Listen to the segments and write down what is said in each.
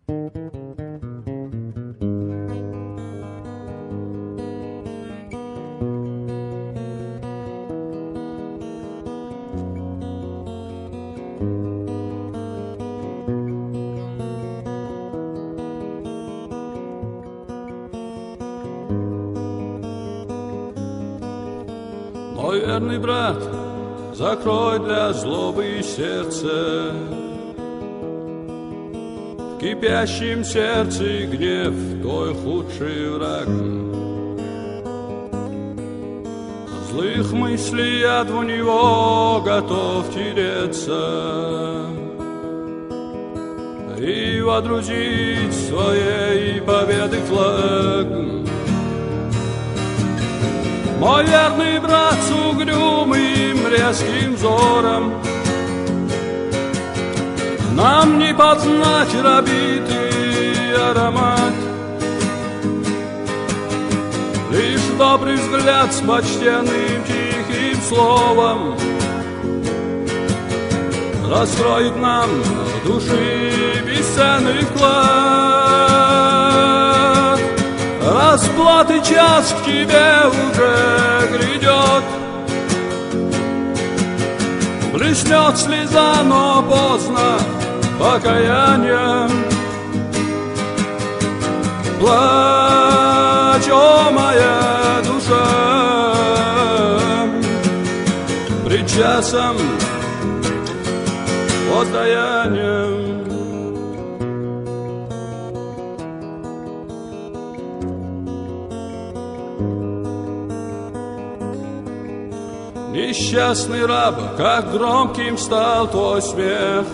Мой верный брат, закрой для злобы сердце. В кипящем сердце гнев твой худший враг. Злых мыслей яд в него готов тереться и водрузить своей победы флаг. Мой верный брат с угрюмым резким взором, нам не познать разбитый аромат. Лишь добрый взгляд с почтенным тихим словом раскроет нам души бесценный вклад. Расплаты час к тебе уже грядет, блеснет слеза, но поздно покаяние. Плачь, о моя душа, пред часом воздаяния. Несчастный раб, как громким стал твой смех,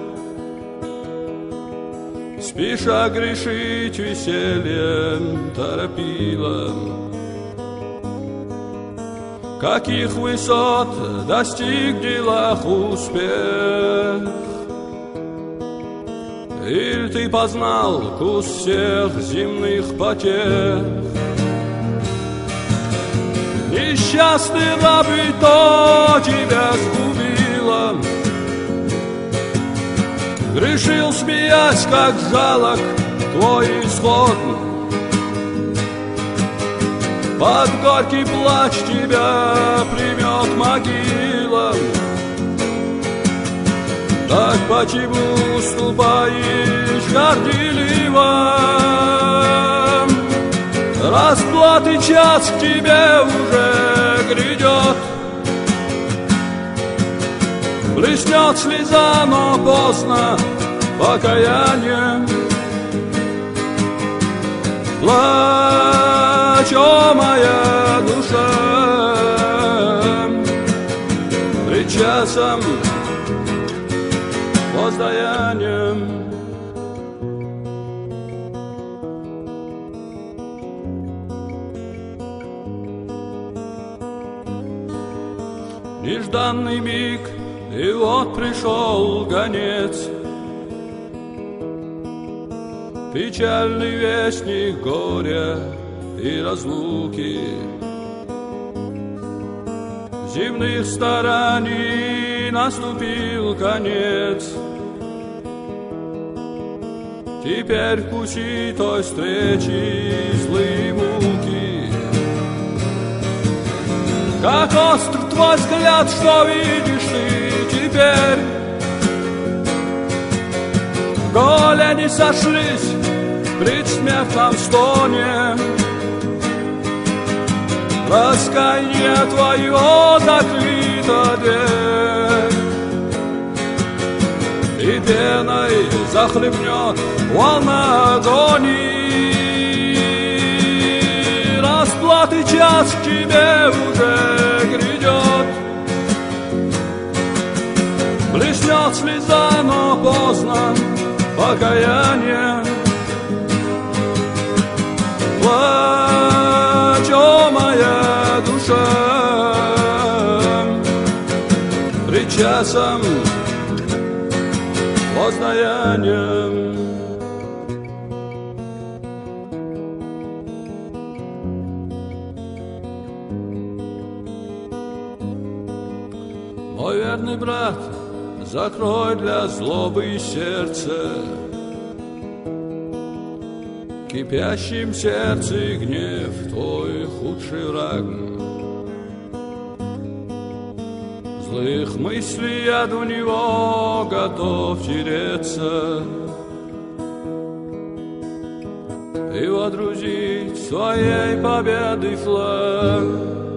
спеша грешить весельем торопила. Каких высот достиг в делах успех? Или ты познал вкус всех земных потех? Несчастный раб, и то тебя сгубило. Грешил, смеясь, как жалок твой исход. Под горький плач тебя примет могила. Так почему ступаешь горделиво? Расплаты час к тебе уже грядет, блеснет слеза, но поздно покаяние. Плачь, о моя душа, пред часом воздаянием. Нежданный миг, и вот пришел гонец, печальный вестник горя и разлуки. Земных стараний наступил конец. Теперь вкуси той встречи злые муки. Как остр твой взгляд, что видишь ты теперь? Голени сошлись в предсмертном стоне. Раскаяние твое закрыта дверь, и пеной захлебнет волна агонии. Расплаты час к тебе уже грядет, блеснет слеза, но поздно покаяние. Плачь, о моя душа, пред часом воздаянием. Мой верный брат, закрой для злобы сердце. кипящем сердце гнев твой худший враг. Злых мыслей яд у него готов тереться и водрузить своей победы флаг.